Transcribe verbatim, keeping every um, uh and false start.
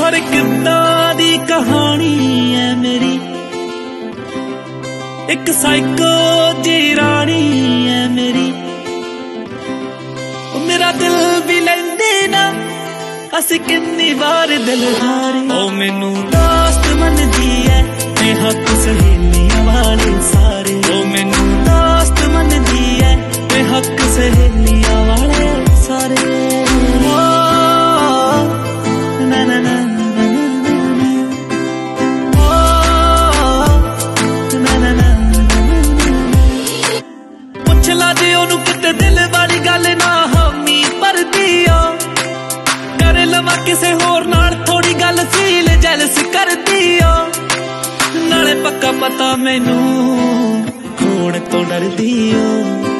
हर किद्दां दी कहानी है मेरी, एक साइको जी रानी है मेरी। मेरा दिल भी लैंदी ना असी किन्नी बार दिल हारे। ओ मैनू दोस्त मनदी है मैं हक सहेलियां वाले सारे। ओ मैनू दोस्त मनदी है मैं हक सहेलियां वाले सारे। ओ ना ना ना पुछला जे ओनू किते दिल वाली गल ना हामी भरदी आ। कर लवा किसे होर नाल थोड़ी गल फील जैलस करदी आ। नाले पक्का पता मैनू खोण तो डरदी आ।